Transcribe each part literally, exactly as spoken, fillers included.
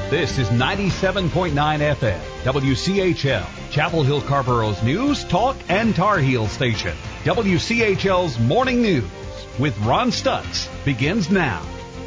This is ninety-seven point nine F M, W C H L, Chapel Hill Carborough's news, talk, and Tar Heel station. W C H L's Morning News with Ron Stutz begins now.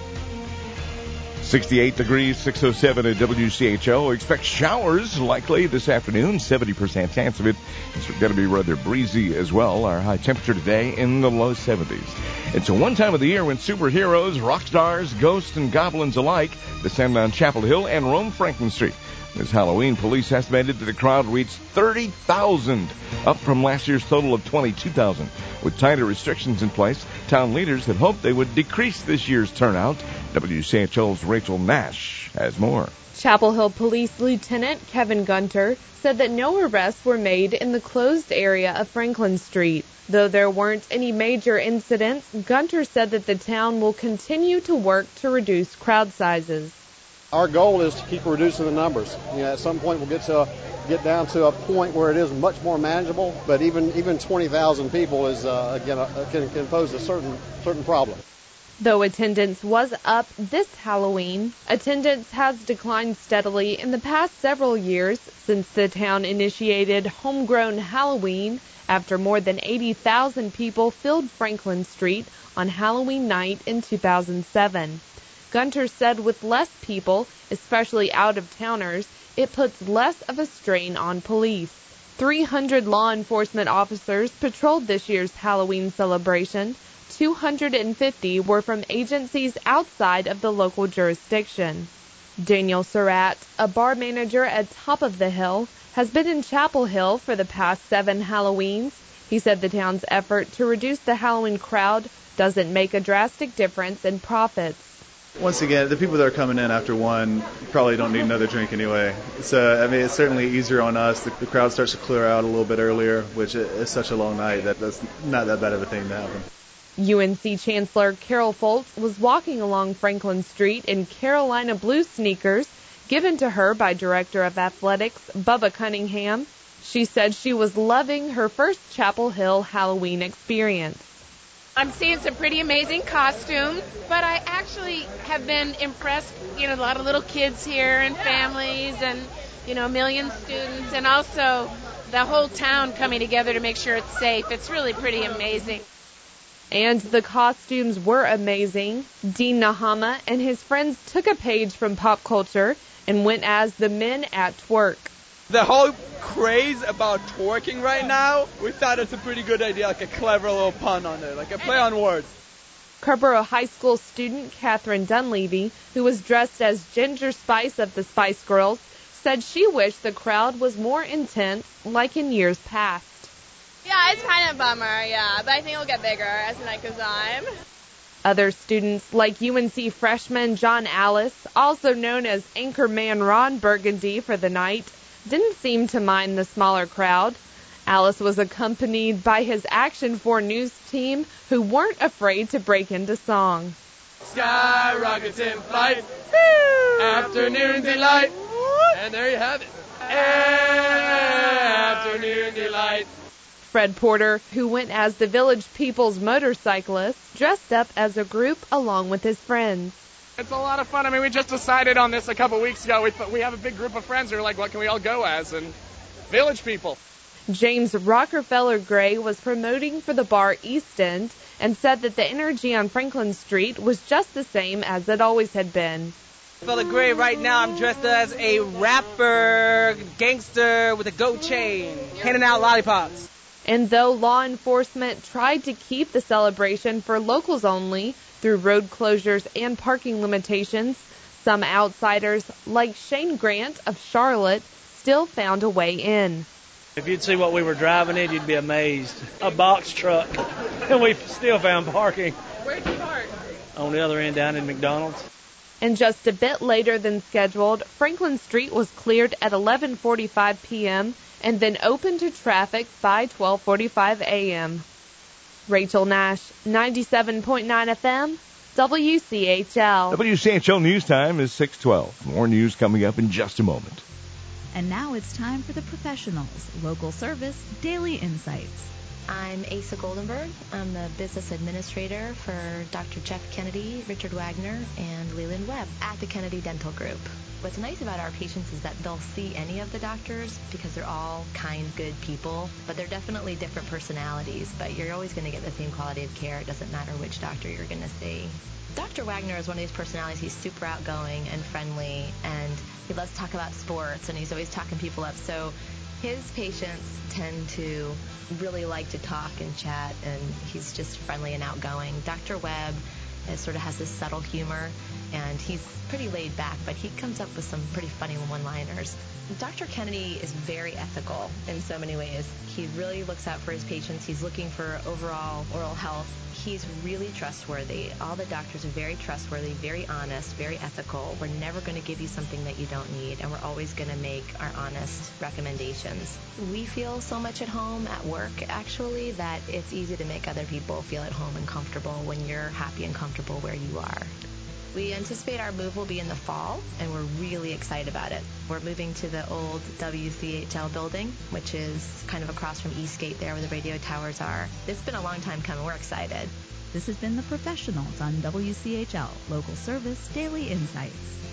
sixty-eight degrees, six oh seven at W C H L. Expect showers likely this afternoon, seventy percent chance of it. It's going to be rather breezy as well. Our high temperature today in the low seventies. It's a one time of the year when superheroes, rock stars, ghosts, and goblins alike descend on Chapel Hill and roam Franklin Street. This Halloween, police estimated that the crowd reached thirty thousand, up from last year's total of twenty-two thousand. With tighter restrictions in place, town leaders had hoped they would decrease this year's turnout. W C H L's Rachel Nash has more. Chapel Hill Police Lieutenant Kevin Gunter said that no arrests were made in the closed area of Franklin Street. Though there weren't any major incidents, Gunter said that the town will continue to work to reduce crowd sizes. Our goal is to keep reducing the numbers. You know, at some point we'll get to a, get down to a point where it is much more manageable. But even even twenty thousand people is uh, again uh, can, can pose a certain certain problem. Though attendance was up this Halloween, attendance has declined steadily in the past several years since the town initiated Homegrown Halloween after more than eighty thousand people filled Franklin Street on Halloween night in two thousand seven. Gunter said with less people, especially out-of-towners, it puts less of a strain on police. three hundred law enforcement officers patrolled this year's Halloween celebration. two hundred fifty were from agencies outside of the local jurisdiction. Daniel Surratt, a bar manager at Top of the Hill, has been in Chapel Hill for the past seven Halloweens. He said the town's effort to reduce the Halloween crowd doesn't make a drastic difference in profits. Once again, the people that are coming in after one probably don't need another drink anyway. So, I mean, it's certainly easier on us. The, the crowd starts to clear out a little bit earlier, which is such a long night that that's not that bad of a thing to happen. U N C Chancellor Carol Foltz was walking along Franklin Street in Carolina blue sneakers given to her by Director of Athletics Bubba Cunningham. She said she was loving her first Chapel Hill Halloween experience. I'm seeing some pretty amazing costumes, but I actually have been impressed. You know, a lot of little kids here and families and, you know, a million students, and also the whole town coming together to make sure it's safe. It's really pretty amazing. And the costumes were amazing. Dean Nahama and his friends took a page from pop culture and went as the men at Twerk. The whole craze about twerking right now, we thought it's a pretty good idea, like a clever little pun on it, like a play on words. Carrboro High School student Catherine Dunleavy, who was dressed as Ginger Spice of the Spice Girls, said she wished the crowd was more intense like in years past. Yeah, it's kind of a bummer, yeah, but I think it'll get bigger as the night goes on. Other students like U N C freshman John Alice, also known as Anchorman Ron Burgundy for the night, didn't seem to mind the smaller crowd. Alice was accompanied by his Action four News team, who weren't afraid to break into song. Sky rockets in flight, woo! Afternoon delight, woo! And there you have it. Afternoon delight. Fred Porter, who went as the Village People's motorcyclist, dressed up as a group along with his friends. It's a lot of fun. I mean, we just decided on this a couple weeks ago. We th- we have a big group of friends who are like, what can we all go as? And Village People. James Rockefeller Gray was promoting for the bar East End and said that the energy on Franklin Street was just the same as it always had been. Rockefeller Gray, right now I'm dressed as a rapper, gangster with a gold chain, handing out lollipops. And though law enforcement tried to keep the celebration for locals only through road closures and parking limitations, some outsiders, like Shane Grant of Charlotte, still found a way in. If you'd see what we were driving in, you'd be amazed. A box truck, and we still found parking. Where'd you park? On the other end, down in McDonald's. And just a bit later than scheduled, Franklin Street was cleared at eleven forty-five p.m. and then opened to traffic by twelve forty-five a.m. Rachel Nash, ninety-seven point nine F M, W C H L. W C H L News Time is six twelve. More news coming up in just a moment. And now it's time for the professionals. Local service, daily insights. I'm Asa Goldenberg. I'm the business administrator for Doctor Jeff Kennedy, Richard Wagner, and Leland Webb at the Kennedy Dental Group. What's nice about our patients is that they'll see any of the doctors because they're all kind, good people, but they're definitely different personalities, but you're always going to get the same quality of care. It doesn't matter which doctor you're going to see. Doctor Wagner is one of these personalities. He's super outgoing and friendly, and he loves to talk about sports, and he's always talking people up. So his patients tend to really like to talk and chat, and he's just friendly and outgoing. Doctor Webb is, sort of has this subtle humor, and he's pretty laid back, but he comes up with some pretty funny one-liners. Doctor Kennedy is very ethical in so many ways. He really looks out for his patients. He's looking for overall oral health. He's really trustworthy. All the doctors are very trustworthy, very honest, very ethical. We're never going to give you something that you don't need, and we're always going to make our honest recommendations. We feel so much at home at work, actually, that it's easy to make other people feel at home and comfortable when you're happy and comfortable where you are. We anticipate our move will be in the fall, and we're really excited about it. We're moving to the old W C H L building, which is kind of across from Eastgate there where the radio towers are. It's been a long time coming. We're excited. This has been The Professionals on W C H L, local service, daily insights.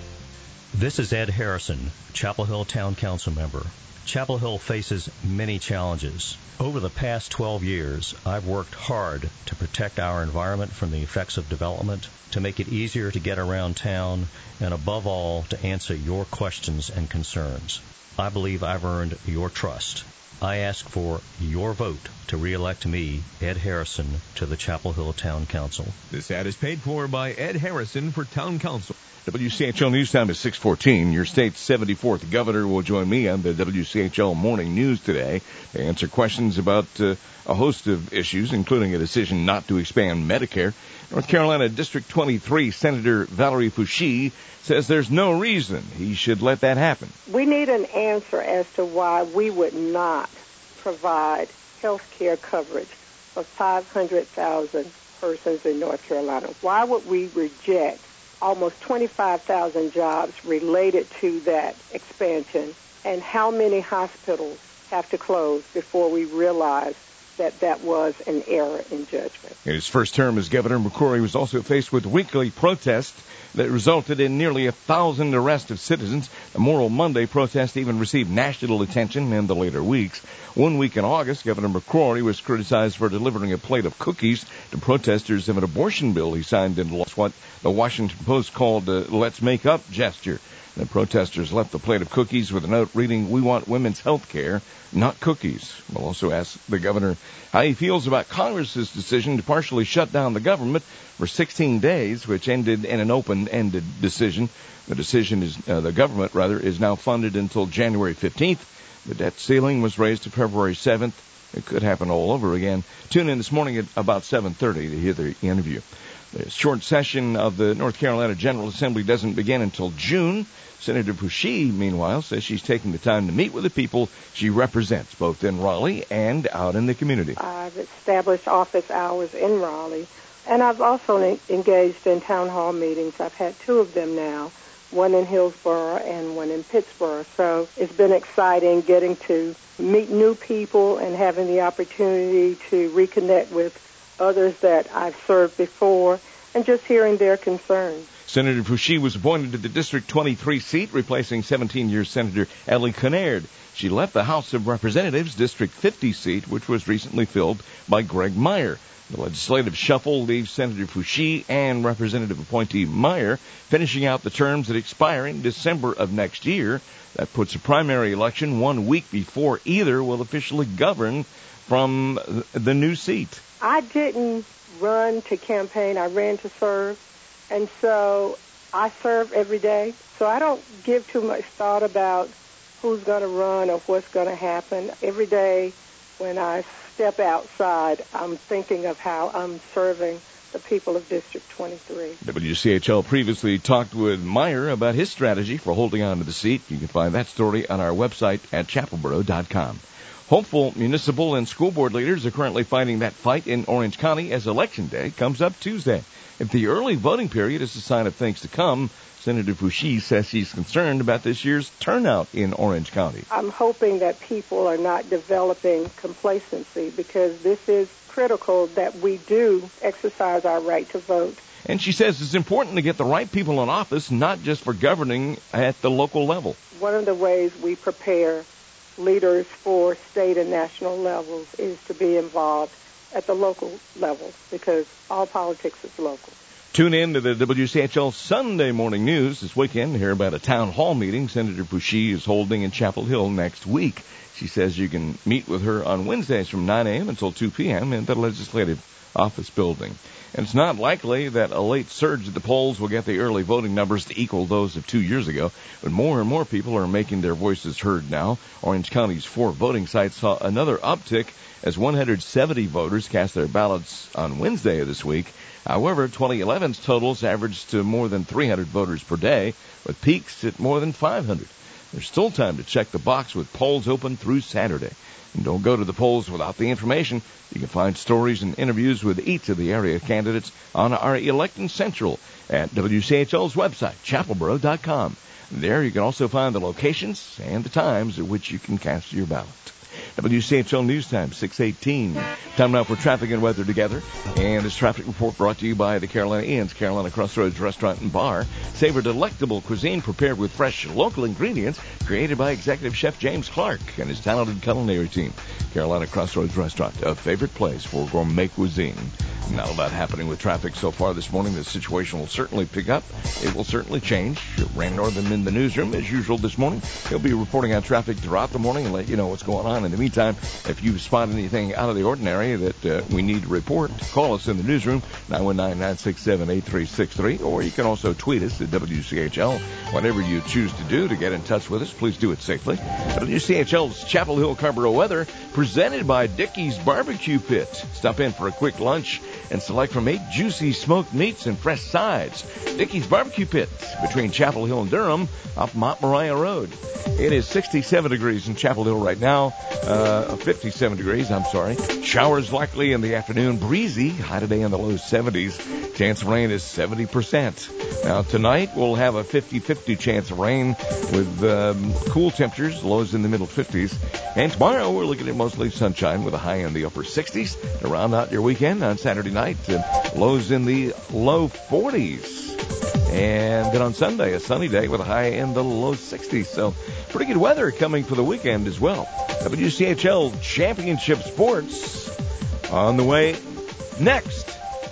This is Ed Harrison, Chapel Hill Town Council member. Chapel Hill faces many challenges. Over the past twelve years, I've worked hard to protect our environment from the effects of development, to make it easier to get around town, and above all, to answer your questions and concerns. I believe I've earned your trust. I ask for your vote to re-elect me, Ed Harrison, to the Chapel Hill Town Council. This ad is paid for by Ed Harrison for Town Council. W C H L News Time is six fourteen. Your state's seventy-fourth governor will join me on the W C H L Morning News today to answer questions about uh, a host of issues, including a decision not to expand Medicare. North Carolina District twenty-three Senator Valerie Foushee says there's no reason he should let that happen. We need an answer as to why we would not provide health care coverage for five hundred thousand persons in North Carolina. Why would we reject almost twenty-five thousand jobs related to that expansion, and how many hospitals have to close before we realize that that was an error in judgment? In his first term as governor, McCrory was also faced with weekly protests that resulted in nearly a thousand arrests of citizens. The Moral Monday protest even received national attention in the later weeks. One week in August, Governor McCrory was criticized for delivering a plate of cookies to protesters of an abortion bill he signed into law, what the Washington Post called a let's make up gesture. The protesters left the plate of cookies with a note reading, "We want women's health care, not cookies." We'll also ask the governor how he feels about Congress's decision to partially shut down the government for sixteen days, which ended in an open-ended decision. The decision is, uh, the government, rather, is now funded until January fifteenth. The debt ceiling was raised to February seventh. It could happen all over again. Tune in this morning at about seven thirty to hear the interview. The short session of the North Carolina General Assembly doesn't begin until June. Senator Foushee, meanwhile, says she's taking the time to meet with the people she represents, both in Raleigh and out in the community. I've established office hours in Raleigh, and I've also engaged in town hall meetings. I've had two of them now, one in Hillsborough and one in Pittsburgh. So it's been exciting getting to meet new people and having the opportunity to reconnect with others that I've served before and just hearing their concerns. Senator Foushee was appointed to the District twenty-three seat, replacing seventeen-year Senator Ellie Kinnaird. She left the House of Representatives District fifty seat, which was recently filled by Greg Meyer. The legislative shuffle leaves Senator Foushee and Representative appointee Meyer finishing out the terms that expire in December of next year. That puts a primary election one week before either will officially govern from the new seat. I didn't run to campaign. I ran to serve. And so I serve every day. So I don't give too much thought about who's going to run or what's going to happen. Every day when I step outside, I'm thinking of how I'm serving the people of District twenty-three. W C H L previously talked with Meyer about his strategy for holding on to the seat. You can find that story on our website at chapelboro dot com. Hopeful municipal and school board leaders are currently fighting that fight in Orange County as Election Day comes up Tuesday. If the early voting period is a sign of things to come, Senator Foushee says she's concerned about this year's turnout in Orange County. I'm hoping that people are not developing complacency because this is critical that we do exercise our right to vote. And she says it's important to get the right people in office, not just for governing at the local level. One of the ways we prepare leaders for state and national levels is to be involved at the local level because all politics is local. Tune in to the W C H L Sunday Morning News this weekend to hear about a town hall meeting Senator Foushee is holding in Chapel Hill next week. She says you can meet with her on Wednesdays from nine a.m. until two p.m. in the Legislative Office Building. And it's not likely that a late surge at the polls will get the early voting numbers to equal those of two years ago, but more and more people are making their voices heard now. Orange County's four voting sites saw another uptick as one hundred seventy voters cast their ballots on Wednesday of this week. However, twenty eleven's totals averaged to more than three hundred voters per day, with peaks at more than five hundred. There's still time to check the box with polls open through Saturday. And don't go to the polls without the information. You can find stories and interviews with each of the area candidates on our Electing Central at W C H L's website, chapel boro dot com. There you can also find the locations and the times at which you can cast your ballot. W C H L News Time, six eighteen. Time now for traffic and weather together. And this traffic report brought to you by the Carolina Inn's Carolina Crossroads Restaurant and Bar. Savor delectable cuisine prepared with fresh local ingredients created by Executive Chef James Clark and his talented culinary team. Carolina Crossroads Restaurant, a favorite place for gourmet cuisine. Not a lot happening with traffic so far this morning. The situation will certainly pick up. It will certainly change. Rand Northam in the newsroom as usual this morning. He'll be reporting on traffic throughout the morning and let you know what's going on. In the meantime, if you spot anything out of the ordinary that uh, we need to report, call us in the newsroom, nine one nine, nine six seven, eight three six three, or you can also tweet us at W C H L. Whatever you choose to do to get in touch with us, please do it safely. W C H L's Chapel Hill Carrboro weather presented by Dickey's Barbecue Pit. Stop in for a quick lunch and select from eight juicy smoked meats and fresh sides. Dickey's Barbecue Pit between Chapel Hill and Durham off Mount Moriah Road. It is sixty-seven degrees in Chapel Hill right now. Uh, fifty-seven degrees, I'm sorry. Showers likely in the afternoon. Breezy. High today in the low seventies. Chance of rain is seventy percent. Now, tonight we'll have a fifty-fifty chance of rain with um, cool temperatures, lows in the middle fifties. And tomorrow we're looking at mostly sunshine with a high in the upper sixties to round out your weekend on Saturday night. Uh, lows in the low forties. And then on Sunday, a sunny day with a high in the low sixties. So pretty good weather coming for the weekend as well. W C H L Championship Sports on the way next.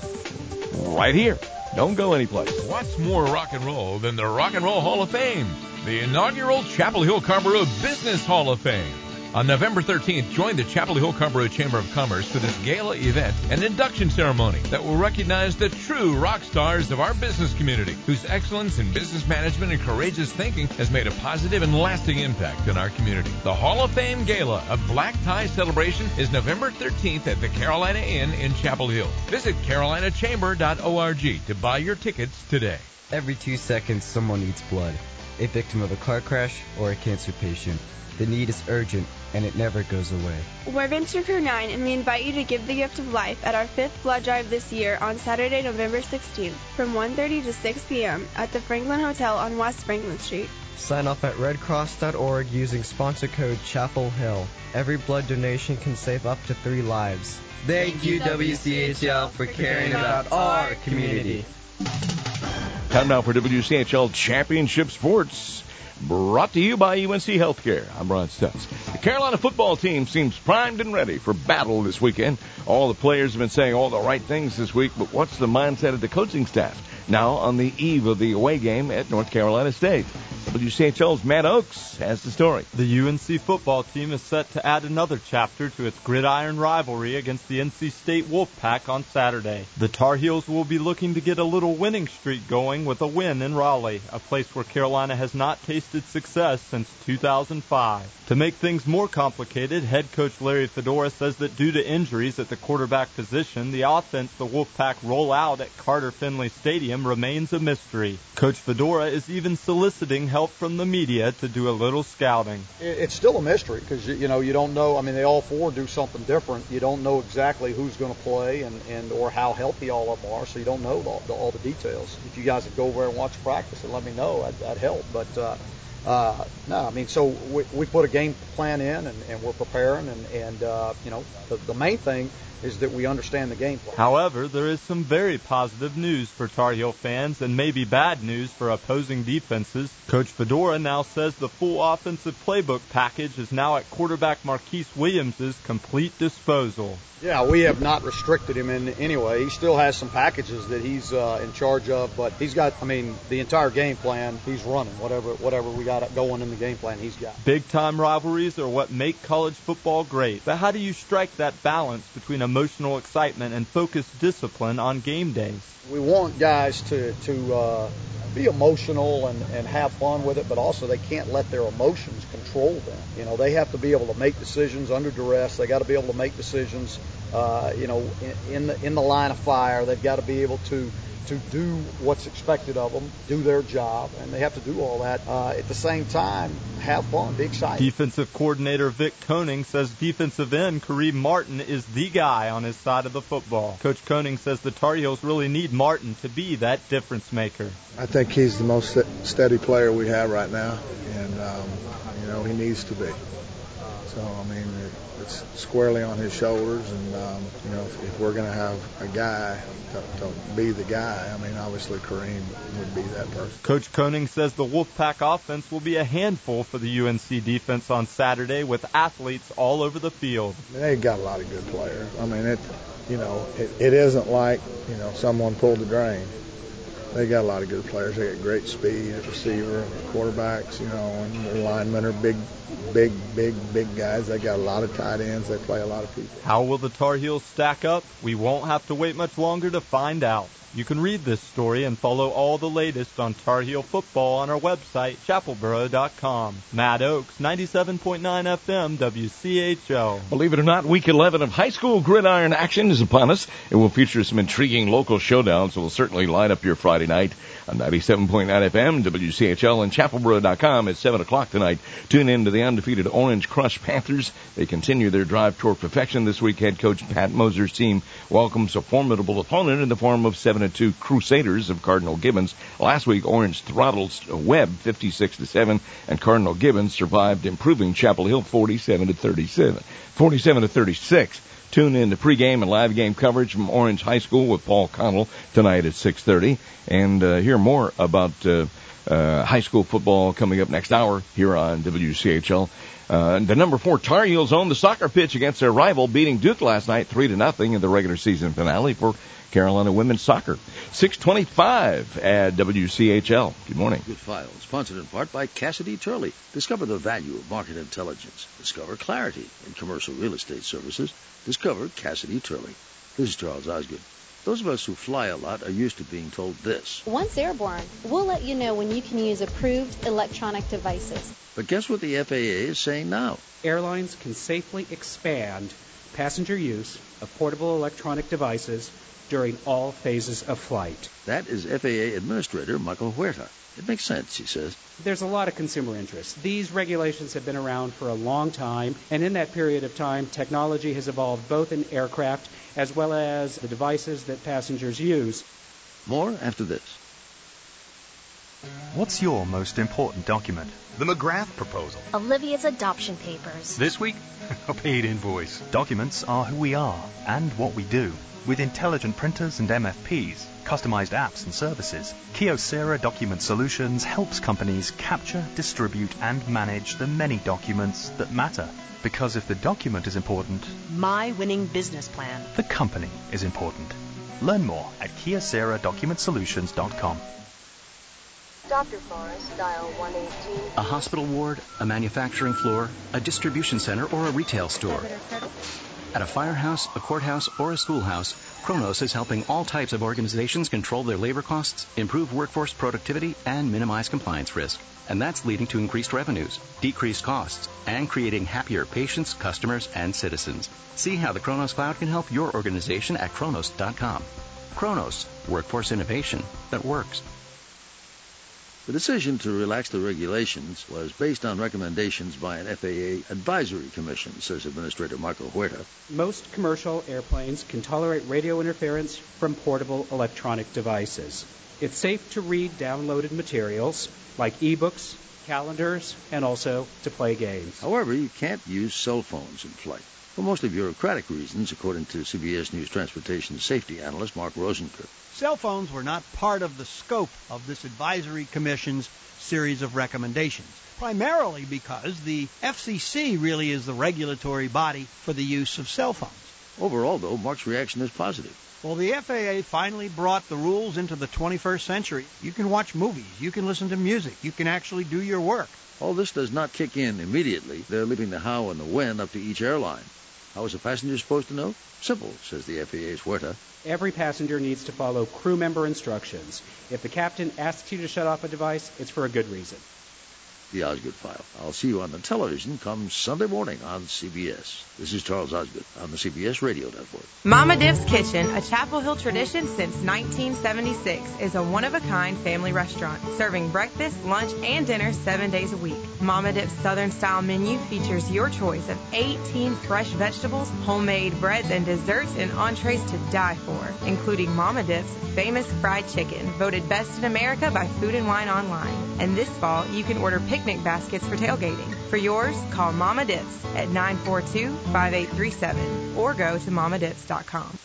Right here. Don't go anyplace. What's more rock and roll than the Rock and Roll Hall of Fame? The inaugural Chapel Hill Carrboro Business Hall of Fame. On November thirteenth, join the Chapel Hill Carrboro Chamber of Commerce for this gala event and induction ceremony that will recognize the true rock stars of our business community, whose excellence in business management and courageous thinking has made a positive and lasting impact in our community. The Hall of Fame Gala, a black tie celebration, is November thirteenth at the Carolina Inn in Chapel Hill. Visit carolina chamber dot org to buy your tickets today. Every two seconds, someone needs blood. A victim of a car crash or a cancer patient. The need is urgent, and it never goes away. We're Venture Crew nine, and we invite you to give the gift of life at our fifth blood drive this year on Saturday, November sixteenth, from one thirty to six p.m. at the Franklin Hotel on West Franklin Street. Sign up at red cross dot org using sponsor code Chapel Hill. Every blood donation can save up to three lives. Thank you, W C H L, for caring about our community. Time now for W C H L Championship Sports. Brought to you by U N C Healthcare. I'm Ron Stutz. The Carolina football team seems primed and ready for battle this weekend. All the players have been saying all the right things this week, but what's the mindset of the coaching staff now on the eve of the away game at North Carolina State? W C H L's Matt Oakes has the story. The U N C football team is set to add another chapter to its gridiron rivalry against the N C State Wolfpack on Saturday. The Tar Heels will be looking to get a little winning streak going with a win in Raleigh, a place where Carolina has not tasted success since two thousand five. To make things more complicated, head coach Larry Fedora says that due to injuries at the quarterback position, the offense the Wolfpack roll out at Carter Finley Stadium remains a mystery. Coach Fedora is even soliciting help help from the media to do a little scouting. It's still a mystery because, you know, you don't know. I mean, they all four do something different. You don't know exactly who's going to play and, and or how healthy all of them are, so you don't know all the, all the details. If you guys would go over and watch practice and let me know, I'd, that'd help. But, uh, uh, no, I mean, so we, we put a game plan in, and, and we're preparing, and, and uh, you know, the, the main thing is that we understand the game plan. However, there is some very positive news for Tar Heel fans and maybe bad news for opposing defenses. Coach Fedora now says the full offensive playbook package is now at quarterback Marquise Williams' complete disposal. Yeah, we have not restricted him in any way. He still has some packages that he's uh, in charge of, but he's got, I mean, the entire game plan, he's running. Whatever whatever we got going in the game plan, he's got. Big-time rivalries are what make college football great. But how do you strike that balance between emotional excitement and focused discipline on game days? We want guys to, to uh, be emotional and, and have fun with it, but also they can't let their emotions control them. You know, they have to be able to make decisions under duress. They got to be able to make decisions, uh, you know, in, in the in the line of fire. They've got to be able to to do what's expected of them, do their job, and they have to do all that. Uh, at the same time, have fun, be excited. Defensive coordinator Vic Koenig says defensive end Kareem Martin is the guy on his side of the football. Coach Koenig says the Tar Heels really need Martin to be that difference maker. I think he's the most steady player we have right now, and, um, you know, he needs to be. So, I mean, it, it's squarely on his shoulders, and, um, you know, if, if we're going to have a guy to, to be the guy, I mean, obviously Kareem would be that person. Coach Koenig says the Wolfpack offense will be a handful for the U N C defense on Saturday with athletes all over the field. They've got a lot of good players. I mean, it, you know, it, it isn't like, you know, someone pulled the drain. They got a lot of good players. They got great speed at receiver, quarterbacks, you know, and their linemen are big, big, big, big guys. They got a lot of tight ends. They play a lot of people. How will the Tar Heels stack up? We won't have to wait much longer to find out. You can read this story and follow all the latest on Tar Heel football on our website, chapel boro dot com. Matt Oakes, ninety-seven point nine F M, W C H L. Believe it or not, week eleven of high school gridiron action is upon us. It will feature some intriguing local showdowns that will certainly light up your Friday night on ninety-seven point nine F M, W C H L, and chapel boro dot com at seven o'clock tonight. Tune in to the undefeated Orange Crush Panthers. They continue their drive toward perfection this week. Head coach Pat Moser's team welcomes a formidable opponent in the form of seven and two Crusaders of Cardinal Gibbons. Last week, Orange throttled Webb fifty-six to seven, and Cardinal Gibbons survived, improving Chapel Hill forty-seven to thirty-seven, forty-seven to thirty-six. Tune in to pregame and live game coverage from Orange High School with Paul Connell tonight at six thirty, and uh, hear more about uh, uh, high school football coming up next hour here on W C H L. Uh, the number four Tar Heels owned the soccer pitch against their rival, beating Duke last night three to nothing in the regular season finale for Carolina women's soccer. six twenty-five at W C H L. Good morning. Good File, sponsored in part by Cassidy Turley. Discover the value of market intelligence. Discover clarity in commercial real estate services. Discover Cassidy Turley. This is Charles Osgood. Those of us who fly a lot are used to being told this. Once airborne, we'll let you know when you can use approved electronic devices. But guess what the F A A is saying now? Airlines can safely expand passenger use of portable electronic devices during all phases of flight. That is F A A Administrator Michael Huerta. It makes sense, he says. There's a lot of consumer interest. These regulations have been around for a long time, and in that period of time, technology has evolved both in aircraft as well as the devices that passengers use. More after this. What's your most important document? The McGrath proposal. Olivia's adoption papers. This week, a paid invoice. Documents are who we are and what we do. With intelligent printers and M F Ps, customized apps and services, Kyocera Document Solutions helps companies capture, distribute, and manage the many documents that matter. Because if the document is important, my winning business plan, the company is important. Learn more at kyocera document solutions dot com. Doctor Forrest, dial one eighteen. A hospital ward, a manufacturing floor, a distribution center, or a retail store. At a firehouse, a courthouse, or a schoolhouse, Kronos is helping all types of organizations control their labor costs, improve workforce productivity, and minimize compliance risk. And that's leading to increased revenues, decreased costs, and creating happier patients, customers, and citizens. See how the Kronos Cloud can help your organization at kronos dot com. Kronos, workforce innovation that works. The decision to relax the regulations was based on recommendations by an F A A advisory commission, says Administrator Marco Huerta. Most commercial airplanes can tolerate radio interference from portable electronic devices. It's safe to read downloaded materials like e-books, calendars, and also to play games. However, you can't use cell phones in flight, for mostly bureaucratic reasons, according to C B S News transportation safety analyst Mark Rosenkirk. Cell phones were not part of the scope of this advisory commission's series of recommendations, primarily because the F C C really is the regulatory body for the use of cell phones. Overall, though, Mark's reaction is positive. Well, the F A A finally brought the rules into the twenty-first century. You can watch movies, you can listen to music, you can actually do your work. All this does not kick in immediately. They're leaving the how and the when up to each airline. How is a passenger supposed to know? Simple, says the F A A's Huerta. Every passenger needs to follow crew member instructions. If the captain asks you to shut off a device, it's for a good reason. The Osgood File. I'll see you on the television come Sunday morning on C B S. This is Charles Osgood on the C B S Radio Network. Mama Dip's Kitchen, a Chapel Hill tradition since nineteen seventy-six, is a one-of-a-kind family restaurant serving breakfast, lunch, and dinner seven days a week. Mama Dip's Southern-style menu features your choice of eighteen fresh vegetables, homemade breads, and desserts and entrees to die for, including Mama Dip's famous fried chicken, voted best in America by Food and Wine Online. And this fall, you can order picnic baskets for tailgating. For yours, call Mama Dips at nine four two, five eight three seven or go to mama dips dot com.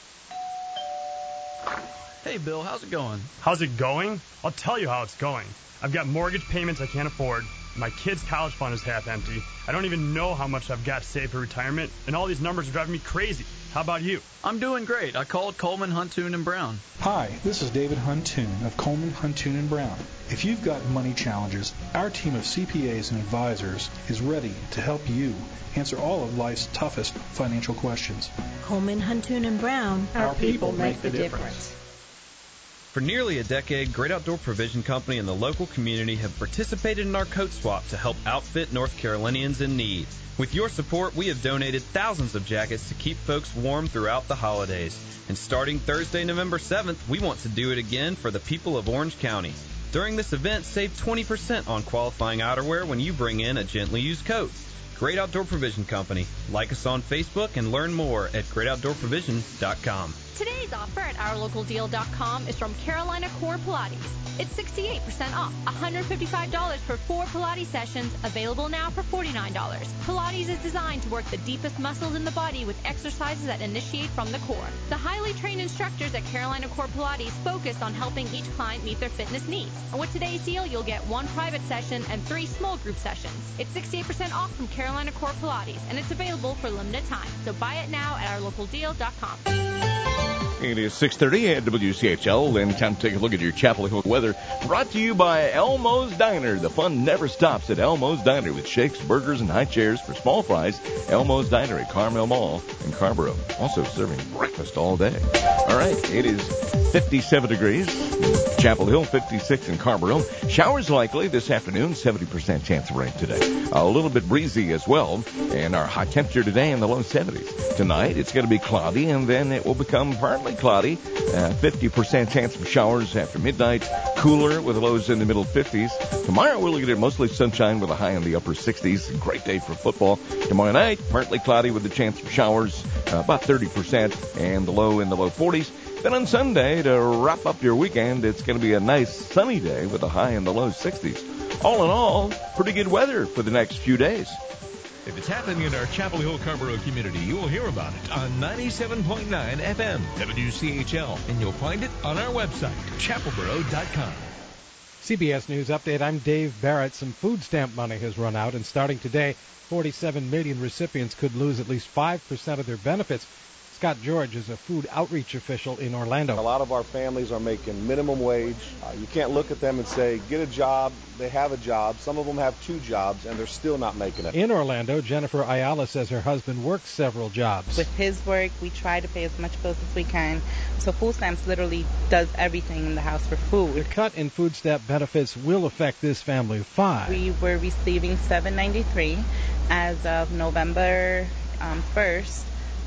Hey, Bill, how's it going? How's it going? I'll tell you how it's going. I've got mortgage payments I can't afford. My kid's college fund is half empty. I don't even know how much I've got saved for retirement, and all these numbers are driving me crazy. How about you? I'm doing great. I called Coleman, Huntoon, and Brown. Hi, this is David Huntoon of Coleman, Huntoon, and Brown. If you've got money challenges, our team of C P As and advisors is ready to help you answer all of life's toughest financial questions. Coleman, Huntoon, and Brown. Our, our people, people make the difference. difference. For nearly a decade, Great Outdoor Provision Company and the local community have participated in our coat swap to help outfit North Carolinians in need. With your support, we have donated thousands of jackets to keep folks warm throughout the holidays. And starting Thursday, November seventh, we want to do it again for the people of Orange County. During this event, save twenty percent on qualifying outerwear when you bring in a gently used coat. Great Outdoor Provision Company. Like us on Facebook and learn more at great outdoor provision dot com. Today's offer at our local deal dot com is from Carolina Core Pilates. It's sixty-eight percent off, one hundred fifty-five dollars for four Pilates sessions, available now for forty-nine dollars. Pilates is designed to work the deepest muscles in the body with exercises that initiate from the core. The highly trained instructors at Carolina Core Pilates focus on helping each client meet their fitness needs. And with today's deal, you'll get one private session and three small group sessions. It's sixty-eight percent off from Carolina Core Pilates, and it's available for a limited time. So buy it now at our local deal dot com. It is six thirty at W C H L, and time to take a look at your Chapel Hill weather. Brought to you by Elmo's Diner. The fun never stops at Elmo's Diner with shakes, burgers, and high chairs for small fries. Elmo's Diner at Carmel Mall in Carrboro. Also serving breakfast all day. All right, it is fifty-seven degrees. Chapel Hill, fifty-six in Carrboro. Showers likely this afternoon, seventy percent chance of rain today. A little bit breezy as well, and our high temperature today in the low seventies. Tonight, it's going to be cloudy, and then it will become partly cloudy. Uh, fifty percent chance of showers after midnight. Cooler with lows in the middle fifties. Tomorrow, we're looking at mostly sunshine with a high in the upper sixties. Great day for football. Tomorrow night, partly cloudy with a chance of showers, uh, about thirty percent, and the low in the low forties. Then on Sunday, to wrap up your weekend, it's going to be a nice sunny day with a high in the low sixties. All in all, pretty good weather for the next few days. If it's happening in our Chapel Hill Carrboro community, you will hear about it on ninety-seven point nine F M W C H L, and you'll find it on our website, chapel boro dot com. C B S News Update, I'm Dave Barrett. Some food stamp money has run out, and starting today, forty-seven million recipients could lose at least five percent of their benefits. Scott George is a food outreach official in Orlando. A lot of our families are making minimum wage. Uh, you can't look at them and say, get a job. They have a job. Some of them have two jobs, and they're still not making it. In Orlando, Jennifer Ayala says her husband works several jobs. With his work, we try to pay as much bills as we can. So food stamps literally does everything in the house for food. The cut in food stamp benefits will affect this family of five. We were receiving seven ninety-three as of November um, first.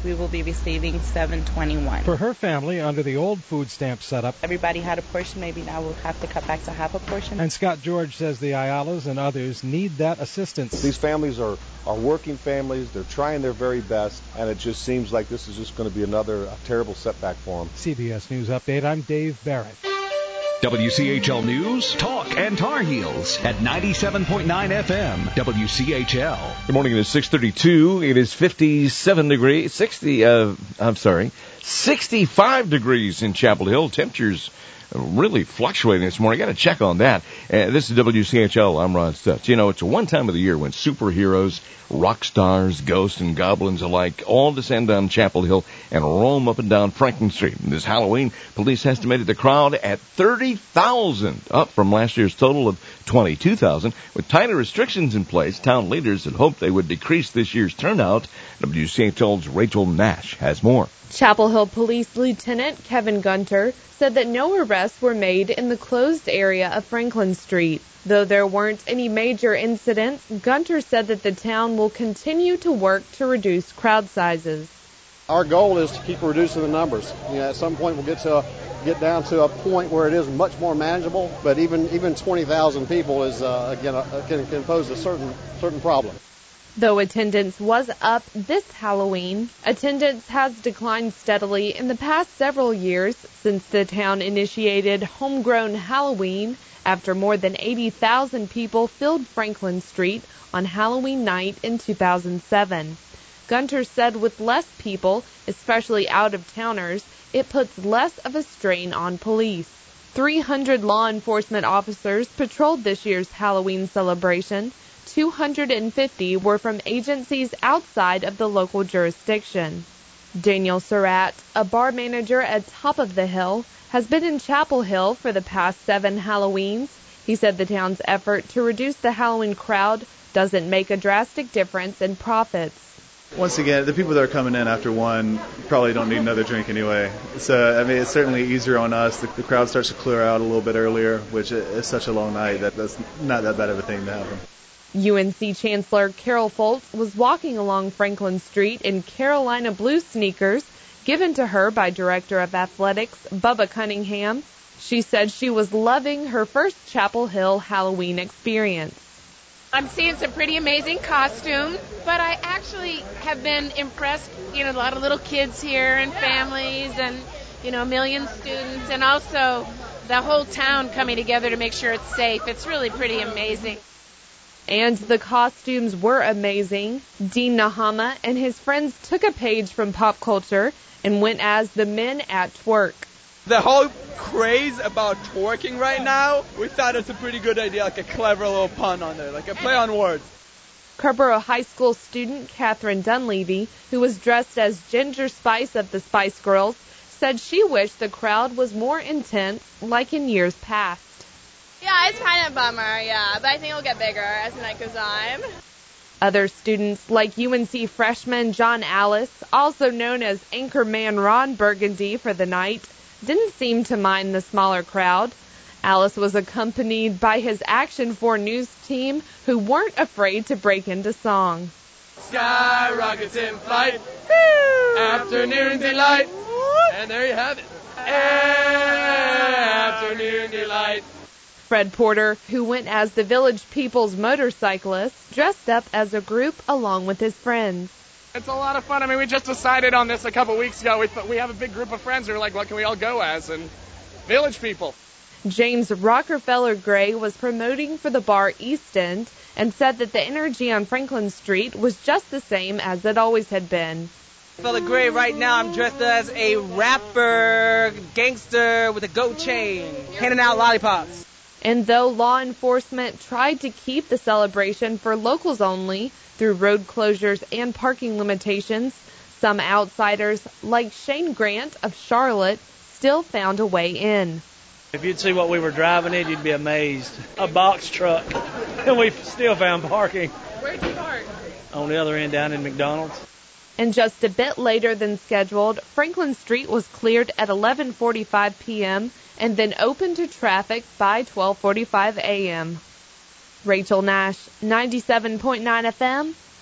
we will be receiving seven twenty-one. For her family, under the old food stamp setup, everybody had a portion. Maybe now we'll have to cut back to half a portion. And Scott George says the Ayalas and others need that assistance. These families are, are working families. They're trying their very best, and it just seems like this is just going to be another a terrible setback for them. C B S News Update, I'm Dave Barrett. W C H L News, Talk and Tar Heels at ninety-seven point nine F M, W C H L. Good morning, it is six thirty-two. It is fifty-seven degrees, sixty, uh, I'm sorry, sixty-five degrees in Chapel Hill. Temperatures really fluctuating this morning. Got to check on that. Uh, this is W C H L. I'm Ron Stutz. You know, it's a one time of the year when superheroes, rock stars, ghosts, and goblins alike all descend on Chapel Hill and roam up and down Franklin Street. This Halloween, police estimated the crowd at thirty thousand, up from last year's total of twenty-two thousand. With tighter restrictions in place, town leaders had hoped they would decrease this year's turnout. W C H L's Rachel Nash has more. Chapel Hill Police Lieutenant Kevin Gunter said that no arrests were made in the closed area of Franklin Street. Though there weren't any major incidents, Gunter said that the town will continue to work to reduce crowd sizes. Our goal is to keep reducing the numbers. You know, at some point we'll get to a, get down to a point where it is much more manageable, but even even twenty thousand people is uh, again a, can, can pose a certain certain problem. Though attendance was up this Halloween, attendance has declined steadily in the past several years since the town initiated Homegrown Halloween after more than eighty thousand people filled Franklin Street on Halloween night in two thousand seven. Gunter said with less people, especially out-of-towners, it puts less of a strain on police. three hundred law enforcement officers patrolled this year's Halloween celebration. two hundred fifty were from agencies outside of the local jurisdiction. Daniel Surratt, a bar manager at Top of the Hill, has been in Chapel Hill for the past seven Halloweens. He said the town's effort to reduce the Halloween crowd doesn't make a drastic difference in profits. Once again, the people that are coming in after one probably don't need another drink anyway. So, I mean, it's certainly easier on us. The, the crowd starts to clear out a little bit earlier, which is such a long night that that's not that bad of a thing to happen. U N C Chancellor Carol Foltz was walking along Franklin Street in Carolina blue sneakers given to her by Director of Athletics Bubba Cunningham. She said she was loving her first Chapel Hill Halloween experience. I'm seeing some pretty amazing costumes, but I actually have been impressed. You know, a lot of little kids here and families and, you know, a million students, and also the whole town coming together to make sure it's safe. It's really pretty amazing. And the costumes were amazing. Dean Nahama and his friends took a page from pop culture and went as the men at Twerk. The whole craze about twerking right now, we thought it's a pretty good idea, like a clever little pun on there, like a play on words. Carrboro High School student Catherine Dunleavy, who was dressed as Ginger Spice of the Spice Girls, said she wished the crowd was more intense like in years past. Yeah, it's kind of a bummer, yeah, but I think it'll get bigger as the night goes on. Other students, like U N C freshman John Alice, also known as Anchorman Ron Burgundy for the night, didn't seem to mind the smaller crowd. Alice was accompanied by his Action four News team, who weren't afraid to break into song. Sky rockets in flight, woo! Afternoon delight, and there you have it. Afternoon delight. Fred Porter, who went as the Village People's motorcyclist, dressed up as a group along with his friends. It's a lot of fun. I mean, we just decided on this a couple weeks ago. We th- we have a big group of friends who are like, what can we all go as? And Village People. James Rockefeller Gray was promoting for the bar East End and said that the energy on Franklin Street was just the same as it always had been. Fella Gray, right now I'm dressed as a rapper, gangster with a gold chain, handing out lollipops. And though law enforcement tried to keep the celebration for locals only through road closures and parking limitations, some outsiders, like Shane Grant of Charlotte, still found a way in. If you'd see what we were driving in, you'd be amazed. A box truck, and we still found parking. Where'd you park? On the other end, down in McDonald's. And just a bit later than scheduled, Franklin Street was cleared at eleven forty-five p.m., and then open to traffic by twelve forty-five a.m. Rachel Nash, ninety-seven point nine F M,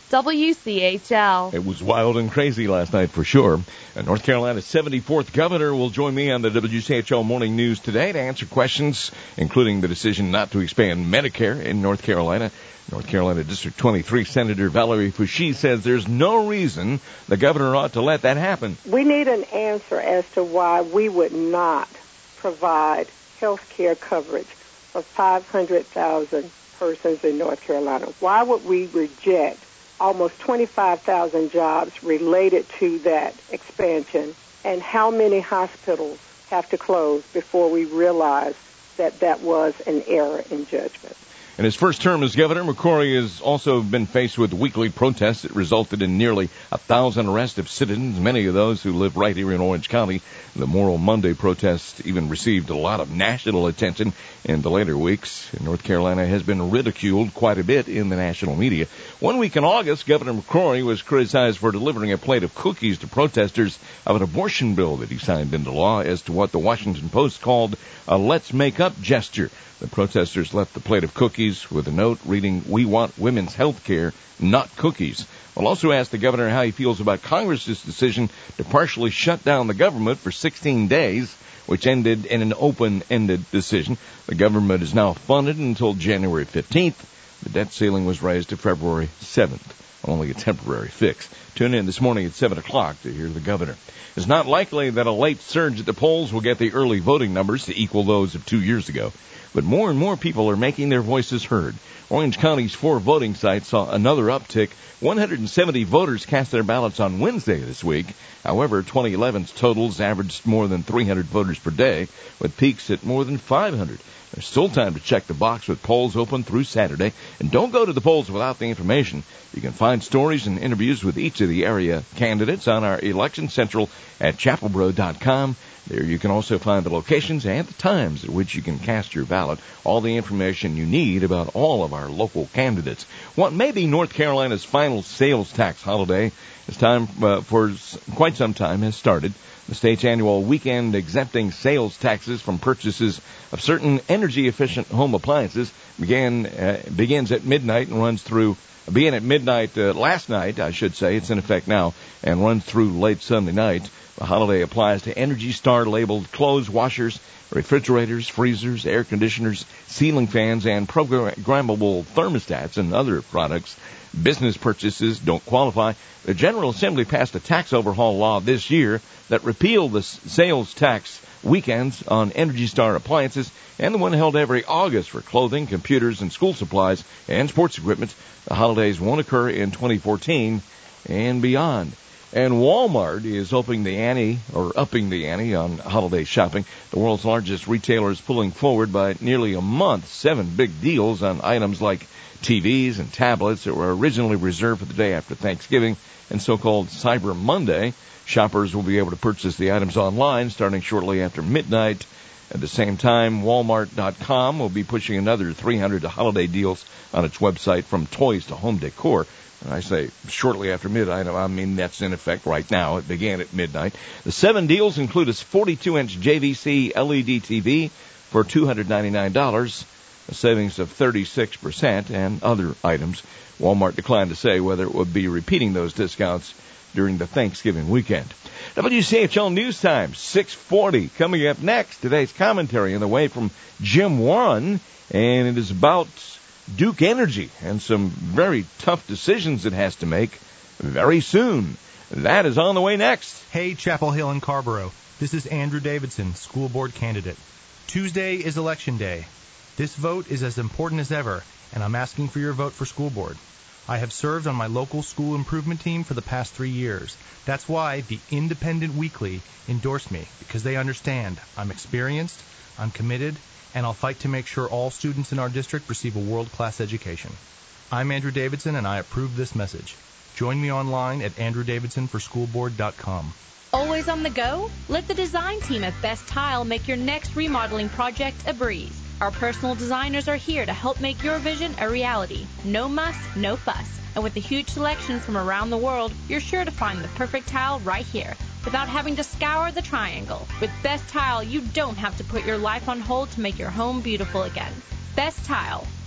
W C H L. It was wild and crazy last night for sure. And North Carolina's seventy-fourth governor will join me on the W C H L Morning News today to answer questions, including the decision not to expand Medicare in North Carolina. North Carolina District twenty-three Senator Valerie Foushee says there's no reason the governor ought to let that happen. We need an answer as to why we would not provide health care coverage for five hundred thousand persons in North Carolina. Why would we reject almost twenty-five thousand jobs related to that expansion? And how many hospitals have to close before we realize that that was an error in judgment? In his first term as governor, McCrory has also been faced with weekly protests that resulted in nearly a thousand arrests of citizens, many of those who live right here in Orange County. The Moral Monday protests even received a lot of national attention in the later weeks. North Carolina has been ridiculed quite a bit in the national media. One week in August, Governor McCrory was criticized for delivering a plate of cookies to protesters of an abortion bill that he signed into law as to what the Washington Post called a let's make up gesture. The protesters left the plate of cookies with a note reading, "We want women's health care, not cookies." We'll also ask the governor how he feels about Congress's decision to partially shut down the government for sixteen days, which ended in an open-ended decision. The government is now funded until January fifteenth. The debt ceiling was raised to February seventh. Only a temporary fix. Tune in this morning at seven o'clock to hear the governor. It's not likely that a late surge at the polls will get the early voting numbers to equal those of two years ago. But more and more people are making their voices heard. Orange County's four voting sites saw another uptick. one hundred seventy voters cast their ballots on Wednesday this week. However, twenty eleven's totals averaged more than three hundred voters per day, with peaks at more than five hundred. There's still time to check the box with polls open through Saturday. And don't go to the polls without the information. You can find stories and interviews with each of the area candidates on our Election Central at chapel bro dot com. There you can also find the locations and the times at which you can cast your ballot, all the information you need about all of our local candidates. What may be North Carolina's final sales tax holiday, it's time uh, for quite some time, has started. The state's annual weekend exempting sales taxes from purchases of certain energy-efficient home appliances began uh, begins at midnight and runs through began at midnight uh, last night, I should say. It's in effect now and runs through late Sunday night. The holiday applies to Energy Star labeled clothes washers, refrigerators, freezers, air conditioners, ceiling fans, and programmable thermostats and other products. Business purchases don't qualify. The General Assembly passed a tax overhaul law this year that repealed the sales tax weekends on Energy Star appliances and the one held every August for clothing, computers, and school supplies and sports equipment. The holidays won't occur in twenty fourteen and beyond. And Walmart is upping the ante, or upping the ante on holiday shopping. The world's largest retailer is pulling forward by nearly a month seven big deals on items like T Vs and tablets that were originally reserved for the day after Thanksgiving and so-called Cyber Monday. Shoppers will be able to purchase the items online starting shortly after midnight. At the same time, Walmart dot com will be pushing another three hundred holiday deals on its website, from toys to home decor. And I say shortly after midnight, I mean that's in effect right now. It began at midnight. The seven deals include a forty-two inch J V C L E D T V for two hundred ninety-nine dollars, a savings of thirty-six percent, and other items. Walmart declined to say whether it would be repeating those discounts during the Thanksgiving weekend. W C H L News Time, six forty. Coming up next, today's commentary on the way from Jim Warren, and it is about Duke Energy and some very tough decisions it has to make very soon. That is on the way next. Hey, Chapel Hill and Carrboro. This is Andrew Davidson, school board candidate. Tuesday is election day. This vote is as important as ever, and I'm asking for your vote for school board. I have served on my local school improvement team for the past three years. That's why the Independent Weekly endorsed me, because they understand I'm experienced, I'm committed, and I'll fight to make sure all students in our district receive a world-class education. I'm Andrew Davidson, and I approve this message. Join me online at andrew davidson for school board dot com. Always on the go? Let the design team at Best Tile make your next remodeling project a breeze. Our personal designers are here to help make your vision a reality. No muss, no fuss. And with a huge selection from around the world, you're sure to find the perfect tile right here, without having to scour the triangle. With Best Tile, you don't have to put your life on hold to make your home beautiful again. Best Tile.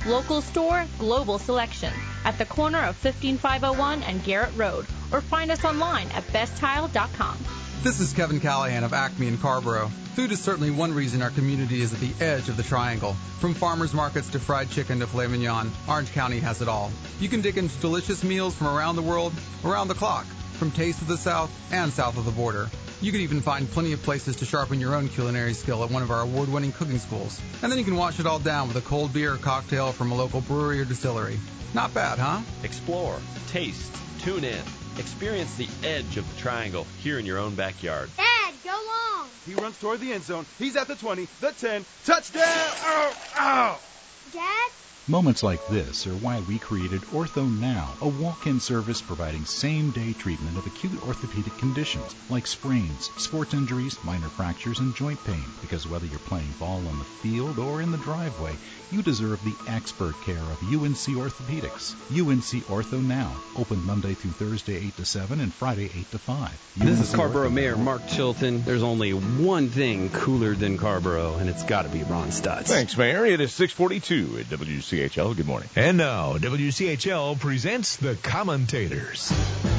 Local store, global selection. At the corner of fifteen five oh one and Garrett Road. Or find us online at best tile dot com. This is Kevin Callahan of Acme in Carborough. Food is certainly one reason our community is at the edge of the triangle. From farmers markets to fried chicken to filet mignon, Orange County has it all. You can dig into delicious meals from around the world, around the clock, from Taste of the South and south of the border. You can even find plenty of places to sharpen your own culinary skill at one of our award-winning cooking schools. And then you can wash it all down with a cold beer or cocktail from a local brewery or distillery. Not bad, huh? Explore, taste, tune in. Experience the edge of the triangle here in your own backyard. Dad, go long. He runs toward the end zone. He's at the twenty, the ten. Touchdown! Oh, oh. Dad? Moments like this are why we created Ortho Now, a walk-in service providing same-day treatment of acute orthopedic conditions like sprains, sports injuries, minor fractures, and joint pain. Because whether you're playing ball on the field or in the driveway, you deserve the expert care of U N C Orthopedics. U N C Ortho Now, open Monday through Thursday eight to seven and Friday eight to five. This is Carborough Mayor Mark Chilton. There's only one thing cooler than Carborough, and it's got to be Ron Stutz. Thanks, Mayor. It is six forty-two at W C H L. Good morning. And now, W C H L presents The Commentators.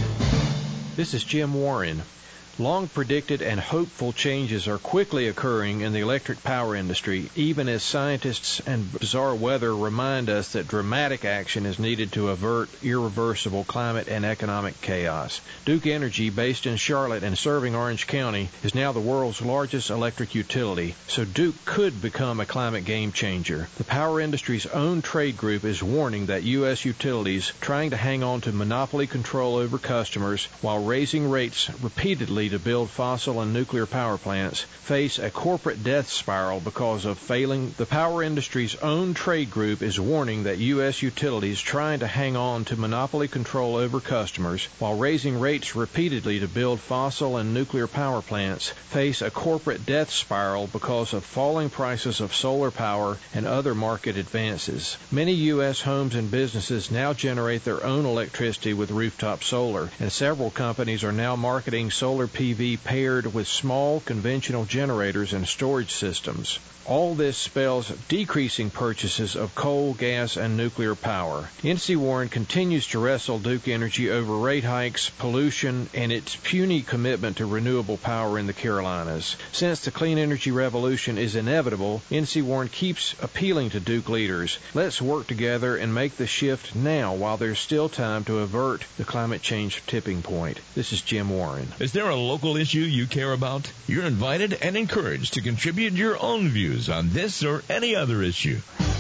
This is Jim Warren. Long predicted and hopeful changes are quickly occurring in the electric power industry, even as scientists and bizarre weather remind us that dramatic action is needed to avert irreversible climate and economic chaos. Duke Energy, based in Charlotte and serving Orange County, is now the world's largest electric utility, so Duke could become a climate game changer. The power industry's own trade group is warning that U S utilities trying to hang on to monopoly control over customers while raising rates repeatedly to build fossil and nuclear power plants face a corporate death spiral because of failing. The power industry's own trade group is warning that U S utilities trying to hang on to monopoly control over customers while raising rates repeatedly to build fossil and nuclear power plants face a corporate death spiral because of falling prices of solar power and other market advances. Many U S homes and businesses now generate their own electricity with rooftop solar, and several companies are now marketing solar P V paired with small conventional generators and storage systems. All this spells decreasing purchases of coal, gas, and nuclear power. N C Warren continues to wrestle Duke Energy over rate hikes, pollution, and its puny commitment to renewable power in the Carolinas. Since the clean energy revolution is inevitable, N C Warren keeps appealing to Duke leaders. Let's work together and make the shift now while there's still time to avert the climate change tipping point. This is Jim Warren. Is there a local issue you care about? You're invited and encouraged to contribute your own views on this or any other issue.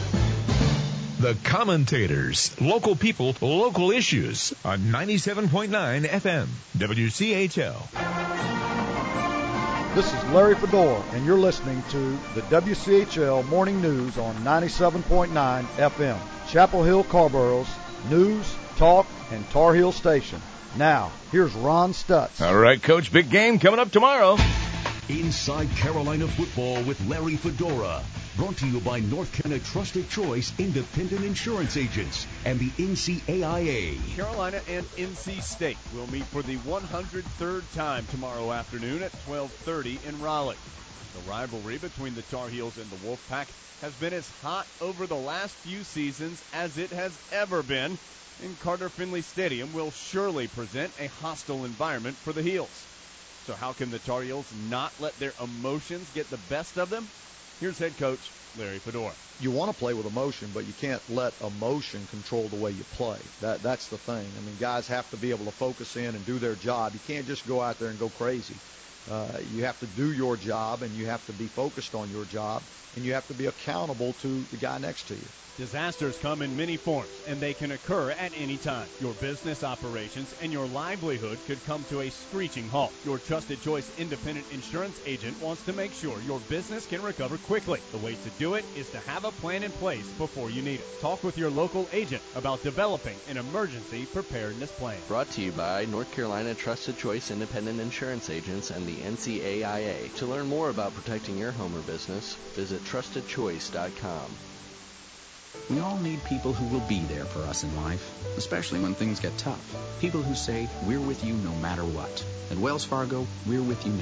The Commentators, local people, local issues on ninety-seven point nine F M, W C H L. This is Larry Fedora, and you're listening to the W C H L Morning News on ninety-seven point nine F M, Chapel Hill Carborough's news, talk, and Tar Heel station. Now, here's Ron Stutz. All right, Coach, big game coming up tomorrow. Inside Carolina Football with Larry Fedora. Brought to you by North Carolina Trusted Choice Independent Insurance Agents and the N C A I A. Carolina and N C State will meet for the one hundred third time tomorrow afternoon at twelve thirty in Raleigh. The rivalry between the Tar Heels and the Wolfpack has been as hot over the last few seasons as it has ever been, and Carter Finley Stadium will surely present a hostile environment for the Heels. So how can the Tar Heels not let their emotions get the best of them? Here's head coach Larry Fedora. You want to play with emotion, but you can't let emotion control the way you play. That That's the thing. I mean, guys have to be able to focus in and do their job. You can't just go out there and go crazy. Uh, you have to do your job, and you have to be focused on your job, and you have to be accountable to the guy next to you. Disasters come in many forms, and they can occur at any time. Your business operations and your livelihood could come to a screeching halt. Your Trusted Choice Independent Insurance Agent wants to make sure your business can recover quickly. The way to do it is to have a plan in place before you need it. Talk with your local agent about developing an emergency preparedness plan. Brought to you by North Carolina Trusted Choice Independent Insurance Agents and the N C A I A. To learn more about protecting your home or business, visit trusted choice dot com. We all need people who will be there for us in life, especially when things get tough. People who say, we're with you no matter what. At Wells Fargo, we're with you now.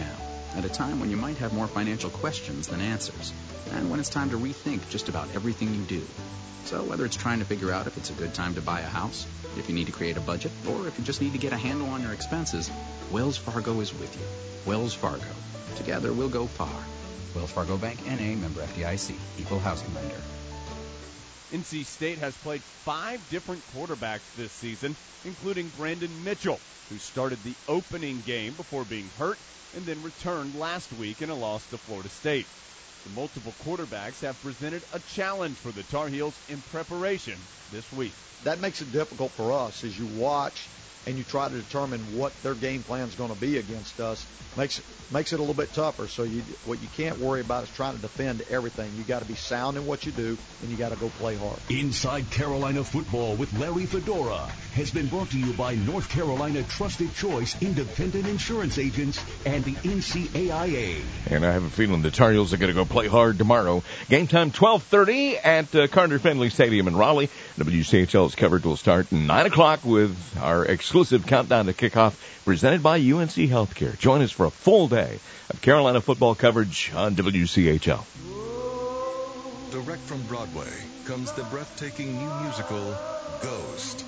at a time when you might have more financial questions than answers, and when it's time to rethink just about everything you do. So whether it's trying to figure out if it's a good time to buy a house, if you need to create a budget, or if you just need to get a handle on your expenses, Wells Fargo is with you. Wells Fargo. Together we'll go far. Wells Fargo Bank, N A, member F D I C, equal housing lender. N C State has played five different quarterbacks this season, including Brandon Mitchell, who started the opening game before being hurt and then returned last week in a loss to Florida State. The multiple quarterbacks have presented a challenge for the Tar Heels in preparation this week. That makes it difficult for us as you watch and you try to determine what their game plan is going to be against us. Makes makes it a little bit tougher. So you, what you can't worry about is trying to defend everything. You got to be sound in what you do, and you got to go play hard. Inside Carolina Football with Larry Fedora has been brought to you by North Carolina Trusted Choice Independent Insurance Agents and the N C A I A. And I have a feeling the Tar Heels are going to go play hard tomorrow. Game time twelve thirty at uh, Carter Finley Stadium in Raleigh. W C H L's coverage will start nine o'clock with our exclusive countdown to kickoff presented by U N C Healthcare. Join us for a full day of Carolina football coverage on W C H L. Direct from Broadway comes the breathtaking new musical, Ghost.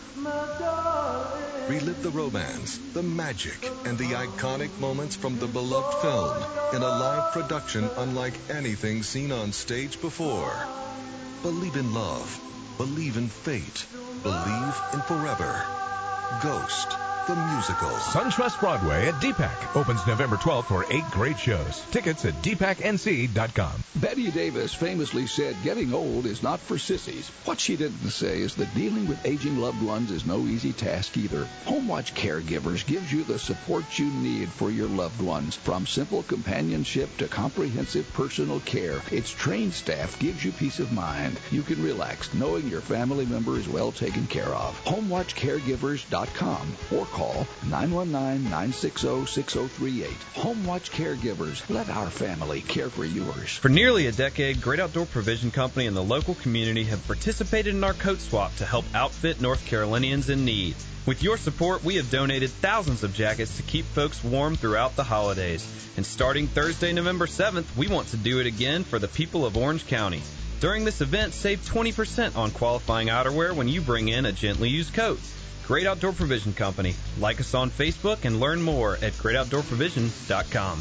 Relive the romance, the magic, and the iconic moments from the beloved film in a live production unlike anything seen on stage before. Believe in love. Believe in fate. Believe in forever. Ghost, the musical. SunTrust Broadway at D PAC opens November twelfth for eight great shows. Tickets at d pac n c dot com. Betty Davis famously said getting old is not for sissies. What she didn't say is that dealing with aging loved ones is no easy task either. HomeWatch Caregivers gives you the support you need for your loved ones. From simple companionship to comprehensive personal care, its trained staff gives you peace of mind. You can relax knowing your family member is well taken care of. home watch caregivers dot com or call nine one nine, nine six zero, six zero three eight. HomeWatch Caregivers. Let our family care for yours. For nearly a decade, Great Outdoor Provision Company and the local community have participated in our coat swap to help outfit North Carolinians in need. With your support, we have donated thousands of jackets to keep folks warm throughout the holidays. And starting Thursday, November seventh, we want to do it again for the people of Orange County. During this event, save twenty percent on qualifying outerwear when you bring in a gently used coat. Great Outdoor Provision Company. Like us on Facebook and learn more at great outdoor provision dot com.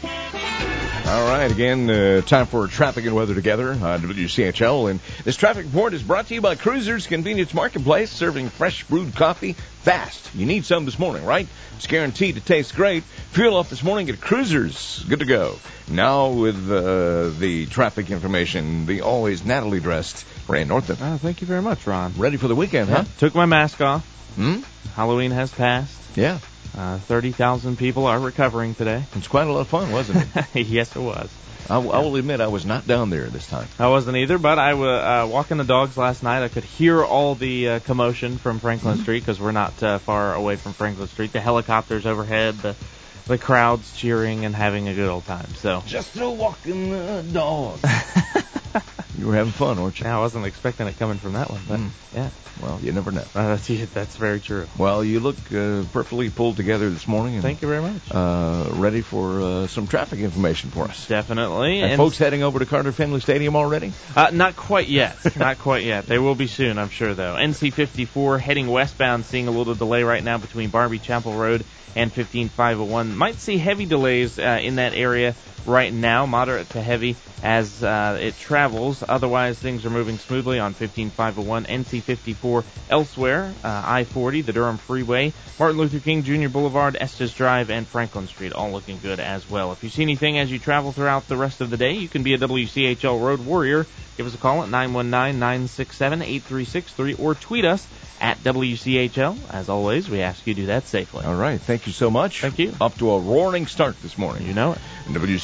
All right, again, uh, time for traffic and weather together on W C H L. And this traffic report is brought to you by Cruisers Convenience Marketplace, serving fresh brewed coffee fast. You need some this morning, right? It's guaranteed to taste great. Fuel up this morning at Cruisers. Good to go. Now with uh, the traffic information, the always Natalie dressed Rand Northam. Oh, thank you very much, Ron. Ready for the weekend, yeah. huh? Took my mask off. Hmm? Halloween has passed. Yeah. Uh, thirty thousand people are recovering today. It's quite a lot of fun, wasn't it? Yes, it was. I, w- I will admit I was not down there this time. I wasn't either, but I was uh, walking the dogs last night. I could hear all the uh, commotion from Franklin mm-hmm. Street because we're not uh, far away from Franklin Street. The helicopters overhead, the the crowds cheering and having a good old time. So just a walking the dog. You were having fun, weren't you? Yeah, I wasn't expecting it coming from that one, but mm. yeah. Well, you never know. Uh, that's, that's very true. Well, you look uh, perfectly pulled together this morning. And, Thank you very much. Uh, ready for uh, some traffic information for us. Definitely. And, and folks heading over to Carter Finley Stadium already? Uh, not quite yet. Not quite yet. They will be soon, I'm sure, though. N C fifty-four heading westbound, seeing a little delay right now between Barbie Chapel Road and fifteen five oh one. Might see heavy delays uh, in that area right now, moderate to heavy as uh, it travels. Otherwise, things are moving smoothly on fifteen five oh one, N C fifty-four elsewhere, uh, I forty, the Durham Freeway, Martin Luther King Junior Boulevard, Estes Drive, and Franklin Street, all looking good as well. If you see anything as you travel throughout the rest of the day, you can be a W C H L Road Warrior. Give us a call at nine one nine, nine six seven, eight three six three or tweet us at W C H L. As always, we ask you to do that safely. All right. Thank you so much. Thank you. Up to a roaring start this morning. You know it. W C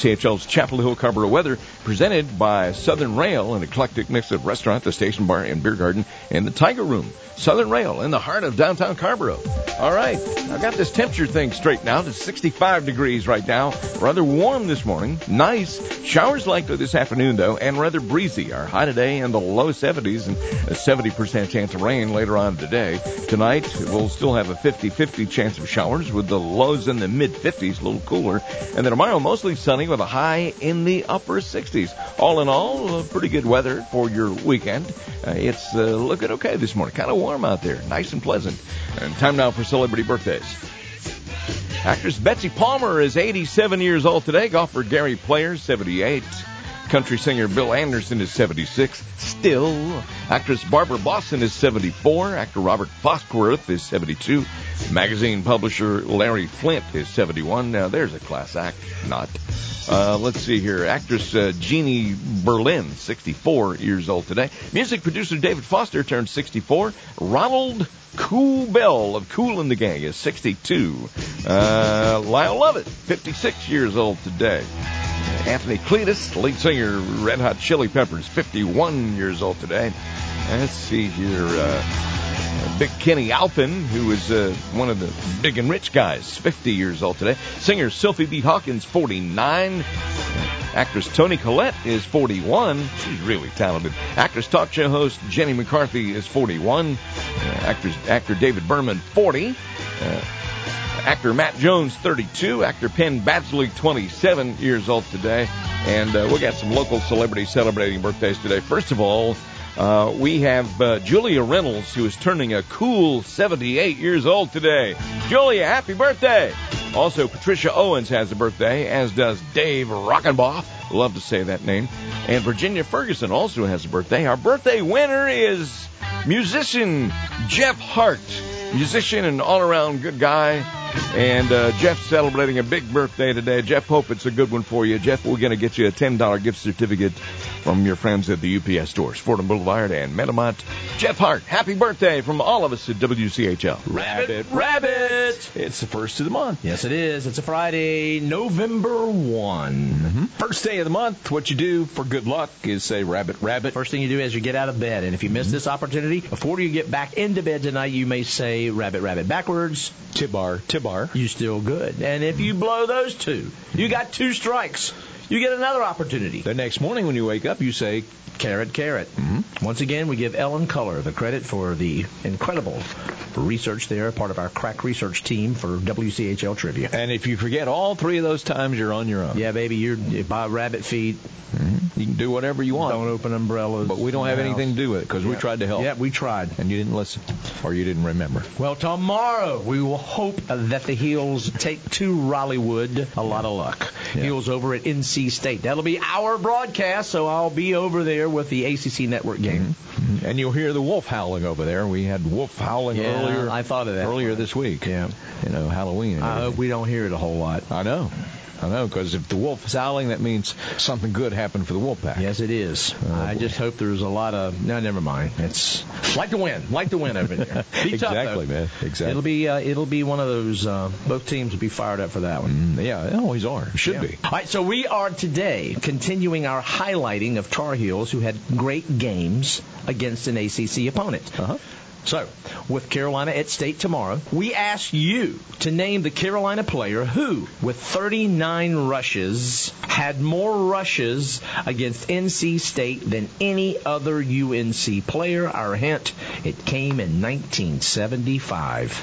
C H L's Chapel Hill Carrboro weather, presented by Southern Rail, an eclectic mix of restaurant, the Station Bar and Beer Garden, and the Tiger Room. Southern Rail in the heart of downtown Carrboro. All right, I've got this temperature thing straightened out. It's sixty-five degrees right now. Rather warm this morning. Nice. Showers likely this afternoon, though, and rather breezy. Our high today in the low seventies and a seventy percent chance of rain later on today. Tonight, we'll still have a fifty-fifty chance of showers with the lows in the mid-fifties, a little cooler. And then tomorrow, mostly sunny with a high in the upper sixties. All in all, uh, pretty good weather for your weekend. Uh, it's uh, looking okay this morning. Kind of warm out there. Nice and pleasant. And time now for celebrity birthdays. Actress Betsy Palmer is eighty-seven years old today. Golfer Gary Player, seventy-eight. Country singer Bill Anderson is seventy-six. Still. Actress Barbara Boston is seventy-four. Actor Robert Foxworth is seventy-two. Magazine publisher Larry Flint is seventy-one. Now, there's a class act. Not. Uh, let's see here. Actress uh, Jeannie Berlin, sixty-four years old today. Music producer David Foster turned sixty-four. Ronald Cool Bell of Kool and the Gang is sixty-two. Uh, Lyle Lovett, fifty-six years old today. Anthony Cletus, lead singer Red Hot Chili Peppers, fifty-one years old today. Let's see here. Uh, Big Kenny Alpin, who is uh, one of the big and rich guys, fifty years old today. Singer Sophie B. Hawkins, forty-nine. Actress Toni Collette is forty-one. She's really talented. Actress talk show host Jenny McCarthy is forty-one. Uh, actors, actor David Berman, forty. Uh, actor Matt Jones, thirty-two. Actor Penn Badgley, twenty-seven years old today. And uh, we got some local celebrities celebrating birthdays today. First of all, Uh, we have uh, Julia Reynolds, who is turning a cool seventy-eight years old today. Julia, happy birthday! Also, Patricia Owens has a birthday, as does Dave Rockenbaugh. Love to say that name. And Virginia Ferguson also has a birthday. Our birthday winner is musician Jeff Hart. Musician and all-around good guy. And uh, Jeff's celebrating a big birthday today. Jeff, hope it's a good one for you. Jeff, we're going to get you a ten dollars gift certificate from your friends at the U P S stores, Fordham Boulevard and Metamont. Jeff Hart, happy birthday from all of us at W C H L. Rabbit, rabbit! It's the first of the month. Yes, it is. It's a Friday, November first. Mm-hmm. First day of the month, what you do for good luck is say rabbit, rabbit. First thing you do is you get out of bed. And if you miss this opportunity, before you get back into bed tonight, you may say rabbit, rabbit backwards. Tibar, tibar. You still good. And if you blow those two, you got two strikes. You get another opportunity. The next morning when you wake up, you say carrot, carrot. Mm-hmm. Once again, we give Ellen Culler the credit for the incredible research there, part of our crack research team for W C H L Trivia. And if you forget all three of those times, you're on your own. Yeah, baby, you're you buy rabbit feet. Mm-hmm. You can do whatever you want. Don't open umbrellas. But we don't have anything to do with it because yeah. we tried to help. Yeah, we tried. And you didn't listen. Or you didn't remember. Well, tomorrow we will hope that the Heels take to Rollywood. A lot of luck. Yeah. Heels over at N C State. That'll be our broadcast, so I'll be over there with the A C C Network game. Mm-hmm. And you'll hear the wolf howling over there. We had wolf howling yeah, earlier. I thought of that. Earlier this week. Yeah. You know, Halloween. I hope we don't hear it a whole lot. I know. I know, because if the wolf is howling, that means something good happened for the wolf pack. Yes, it is. Oh, I boy. just hope there's a lot of... No, never mind. It's like to win. Like to win over there. Be exactly, tough, man. Exactly. It'll be uh, it'll be one of those... Uh, both teams will be fired up for that one. Mm, yeah, they always are. Should yeah. be. All right, so we are today continuing our highlighting of Tar Heels who had great games against an A C C opponent. Uh-huh. So, with Carolina at State tomorrow, we ask you to name the Carolina player who, with thirty-nine rushes, had more rushes against N C State than any other U N C player. Our hint, it came in nineteen seventy-five.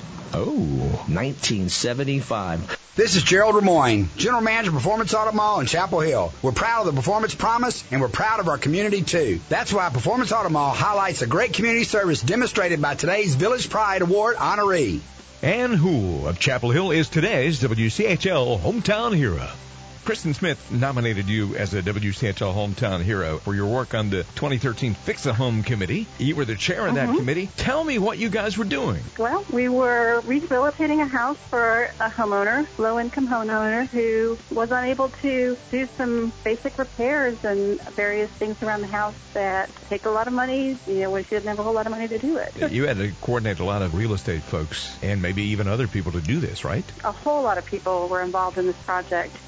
Oh, nineteen seventy-five. This is Gerald Lemoyne, General Manager of Performance Auto Mall in Chapel Hill. We're proud of the Performance Promise, and we're proud of our community, too. That's why Performance Auto Mall highlights the great community service demonstrated by today's Village Pride Award honoree. Ann Hool of Chapel Hill is today's W C H L Hometown Hero. Kristen Smith nominated you as a W C H L Hometown Hero for your work on the twenty thirteen Fix-A-Home Committee. You were the chair of Mm-hmm. that committee. Tell me what you guys were doing. Well, we were rehabilitating a house for a homeowner, low-income homeowner, who was unable to do some basic repairs and various things around the house that take a lot of money, you know, when she didn't have a whole lot of money to do it. You had to coordinate a lot of real estate folks and maybe even other people to do this, right? A whole lot of people were involved in this project. Our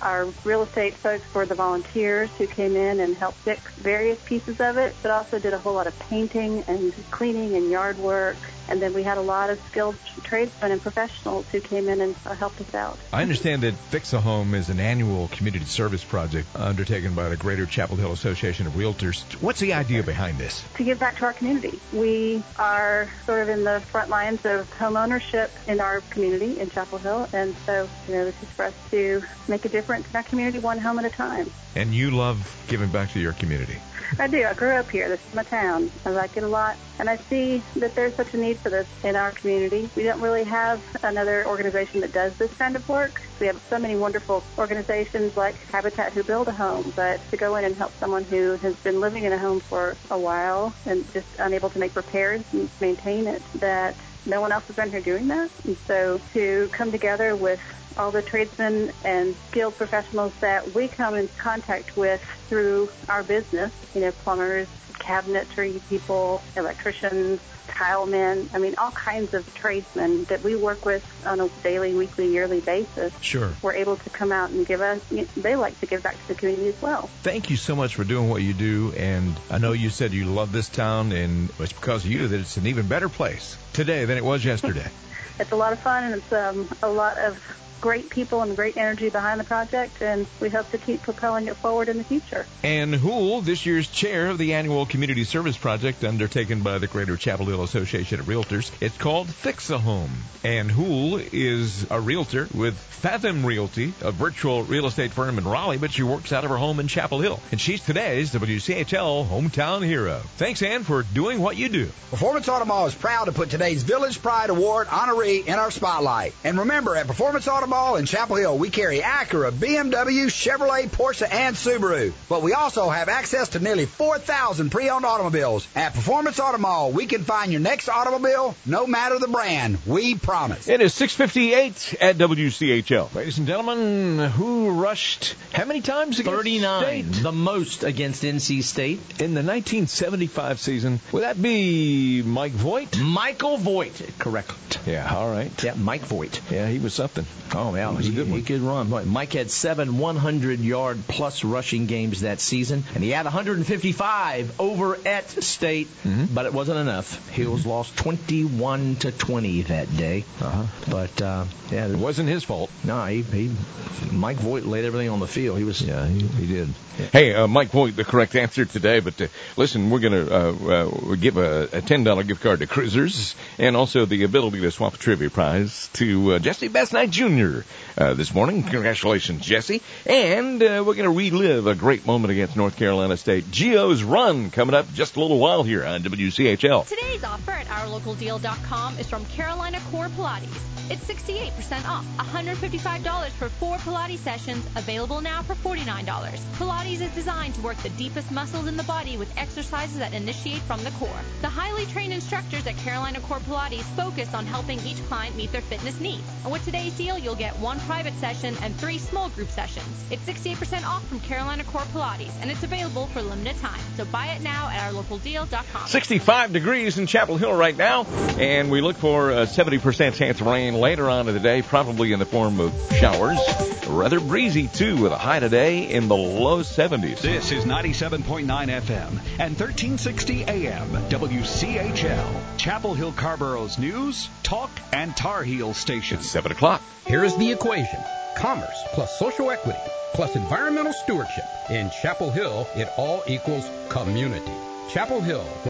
real estate folks were the volunteers who came in and helped fix various pieces of it, but also did a whole lot of painting and cleaning and yard work. And then we had a lot of skilled tradesmen and professionals who came in and uh, helped us out. I understand that Fix a Home is an annual community service project undertaken by the Greater Chapel Hill Association of Realtors. What's the idea behind this? To give back to our community. We are sort of in the front lines of home ownership in our community in Chapel Hill, and so, you know, this is for us to make a difference in our community one home at a time. And you love giving back to your community. I do. I grew up here. This is my town. I like it a lot. And I see that there's such a need for this in our community. We don't really have another organization that does this kind of work. We have so many wonderful organizations like Habitat who build a home, but to go in and help someone who has been living in a home for a while and just unable to make repairs and maintain it, that no one else has been here doing that. And so to come together with all the tradesmen and skilled professionals that we come in contact with through our business, you know, plumbers, cabinetry people, electricians, tile men, I mean, all kinds of tradesmen that we work with on a daily, weekly, yearly basis. Sure. We're able to come out and give us, they like to give back to the community as well. Thank you so much for doing what you do, and I know you said you love this town, and it's because of you that it's an even better place today than it was yesterday. It's a lot of fun, and it's um, a lot of great people and great energy behind the project, and we hope to keep propelling it forward in the future. Ann Hool, this year's chair of the annual community service project undertaken by the Greater Chapel Hill Association of Realtors. It's called Fix a Home. Ann Hool is a realtor with Fathom Realty, a virtual real estate firm in Raleigh, but she works out of her home in Chapel Hill. And she's today's W C H L Hometown Hero. Thanks, Ann, for doing what you do. Performance Auto Mall is proud to put today's Village Pride Award honoree in our spotlight. And remember, at Performance Auto Mall in Chapel Hill, we carry Acura, B M W, Chevrolet, Porsche, and Subaru. But we also have access to nearly four thousand pre-owned automobiles. At Performance Auto Mall, we can find your next automobile, no matter the brand. We promise. It is six fifty-eight at W C H L. Ladies and gentlemen, who rushed how many times against thirty-nine, State? the most against N C State. In the nineteen seventy-five season, would that be Mike Voigt? Michael Voigt, correct. Yeah, all right. Yeah, Mike Voigt. Yeah, he was something. Oh, yeah, he was he, a good one. He could run. Mike had seven hundred-yard plus rushing games that season, and he had one hundred fifty-five over at State, mm-hmm. but it wasn't enough. Heels mm-hmm. lost twenty-one to twenty that day. Uh-huh. But uh, yeah, it wasn't his fault. No, he, he Mike Voigt laid everything on the field. He was. Yeah, he, he did. Hey, uh, Mike Voigt, the correct answer today. But uh, listen, we're going to uh, uh, give a, a ten dollar gift card to Cruisers, and also the ability to swap a trivia prize to uh, Jesse Best Night Junior Uh, this morning. Congratulations, Jesse. And uh, we're going to relive a great moment against North Carolina State. Gio's Run coming up just a little while here on W C H L. Today's offer at our local deal dot com is from Carolina Core Pilates. It's sixty-eight percent off, one hundred fifty-five dollars for four Pilates sessions, available now for forty-nine dollars. Pilates is designed to work the deepest muscles in the body with exercises that initiate from the core. The highly trained instructors at Carolina Core Pilates focus on helping each client meet their fitness needs. And with today's deal, you'll get one private session and three small group sessions. It's sixty-eight percent off from Carolina Core Pilates, and it's available for limited time. So buy it now at our local deal dot com. sixty-five degrees in Chapel Hill right now, and we look for a seventy percent chance of rain later on in the day, probably in the form of showers. Rather breezy, too, with a high today in the low seventies. This is ninety-seven point nine F M and thirteen sixty A M W C H L, Chapel Hill Carborough's news, talk, and Tar Heel station. It's seven o'clock. Here is the equation. Commerce plus social equity plus environmental stewardship. In Chapel Hill, it all equals community. Chapel Hill.